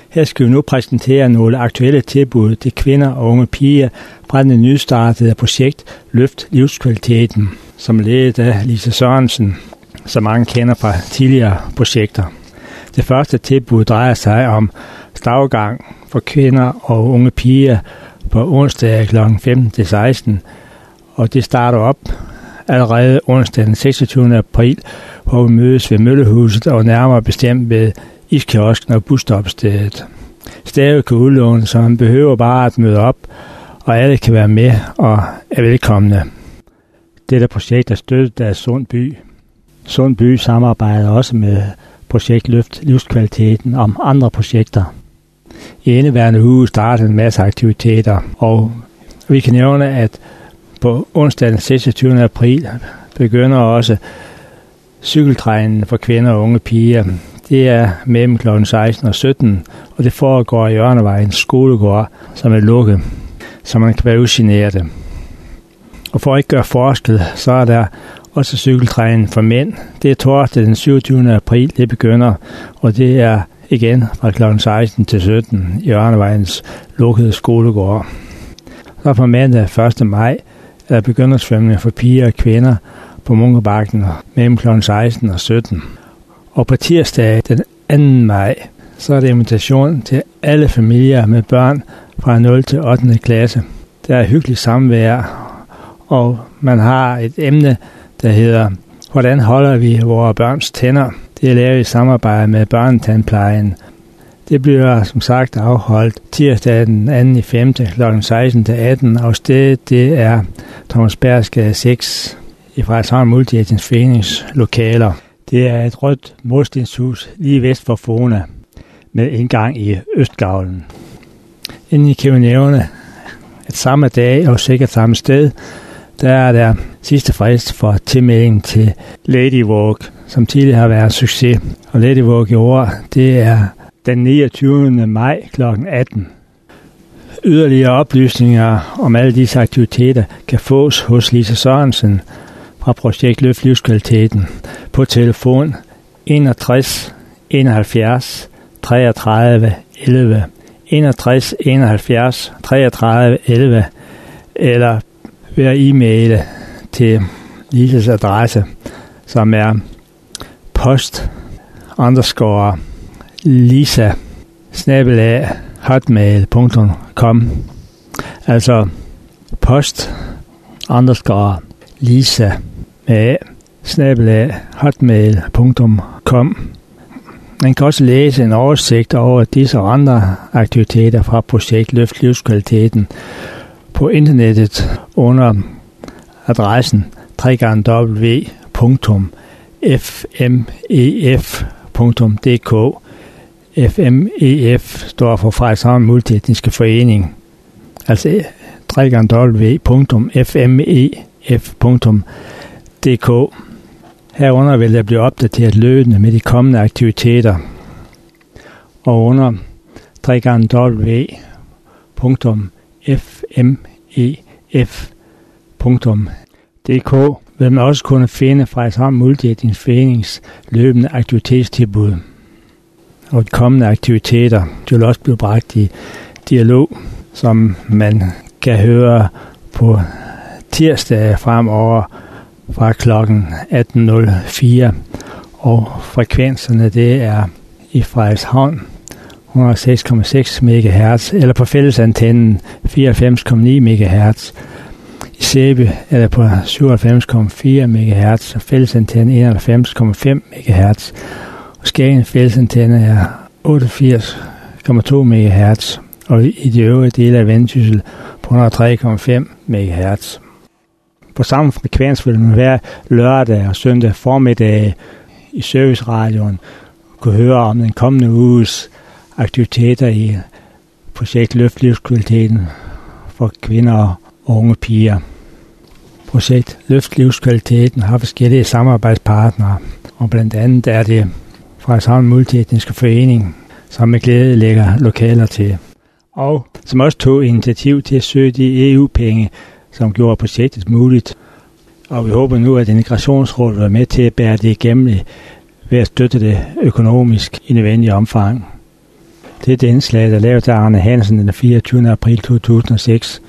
Her skal vi nu præsentere nogle aktuelle tilbud til kvinder og unge piger fra det nystartede projekt Løft Livskvaliteten, som ledet af Lise Sørensen, som mange kender fra tidligere projekter. Det første tilbud drejer sig om stavgang for kvinder og unge piger på onsdag kl. 15-16, og det starter op allerede onsdag den 26. april, hvor vi mødes ved Møllehuset og nærmere bestemt ved iskiosken og busstoppestedet. Stedet kan udlånes, så man behøver bare at møde op, og alle kan være med og er velkomne. Dette projekt er støttet af Sundby. Sundby samarbejder også med projekt Løft Livskvaliteten om andre projekter. I indeværende uge starter en masse aktiviteter, og vi kan nævne, at på onsdag den 26. april begynder også cykeltræningen for kvinder og unge piger. Det er mellem kl. 16 og 17, og det foregår i Ørnevejens skolegård, som er lukket, så man kan være ugeneret. Og for at ikke gøre forskel, så er der også cykeltræning for mænd. Det er torsdag den 27. april, det begynder, og det er igen fra kl. 16 til 17 i Ørnevejens lukkede skolegård. Så på mandag 1. maj er der begyndersvømning for piger og kvinder på Munkebakken mellem kl. 16 og 17. Og på tirsdag den 2. maj, så er det invitation til alle familier med børn fra 0 til 8. klasse. Der er hyggeligt samvær, og man har et emne, der hedder, hvordan holder vi vores børns tænder? Det er lavet i samarbejde med børnetandplejen. Det bliver som sagt afholdt tirsdag den 2. 5. kl. 16 til 18, og stedet det er Thomas Bergsgade 6 i Frederikshavn Multietnisk Forenings lokaler. Det er et rødt murstenshus lige vest for Fona med indgang i Østgavlen. Inden I kan nævne, at samme dag og sikkert samme sted, der er der sidste frist for tilmelding til Lady Walk, som tidligere har været en succes. Og Lady Walk i år, det er den 29. maj kl. 18. Yderligere oplysninger om alle disse aktiviteter kan fås hos Lise Sørensen fra projekt Løft Livskvaliteten på telefon 61 71 33 11 61 71 33 11 eller ved at e-maile til Lises adresse, som er post_lisa@hotmail.com. Altså post_lisa@hotmail.com. Man kan også læse en oversigt over disse og andre aktiviteter fra projekt Løft Livskvaliteten på internettet under adressen www.fmef.dk. FMEF står for Frederikshavn Multietniske Forening. Altså www.fmef.dk. Herunder vil der blive opdateret løbende med de kommende aktiviteter. Og under www.fmef.dk vil man også kunne finde Frederikshavn Multietnisk Forenings løbende aktivitetstilbud. Og de kommende aktiviteter vil også blive bragt i dialog, som man kan høre på tirsdag fremover fra kl. 18.04. Og frekvenserne det er i Frederikshavn 106,6 MHz eller på fællesantennen 94,9 MHz. I Sæby er det på 97,4 MHz og fællesantennen 91,5 MHz. Og Skagen fællesantenne er 88,2 MHz og i de øvrige dele af Vendsyssel på 103,5 MHz. På samme frekvens vil man hver lørdag og søndag formiddag i serviceradioen kunne høre om den kommende uges aktiviteter i projekt Løft Livskvaliteten for kvinder og unge piger. Projekt Løft Livskvaliteten har forskellige samarbejdspartnere, og blandt andet er det Frederikshavn Multietniske Forening, som med glæde lægger lokaler til, og som også tog initiativ til at søge de EU-penge, som gjorde projektet muligt. Og vi håber nu, at Integrationsrådet er med til at bære det igennem ved at støtte det økonomisk i nødvendig omfang. Det er det indslag, der er lavet af Arne Hansen den 24. april 2006.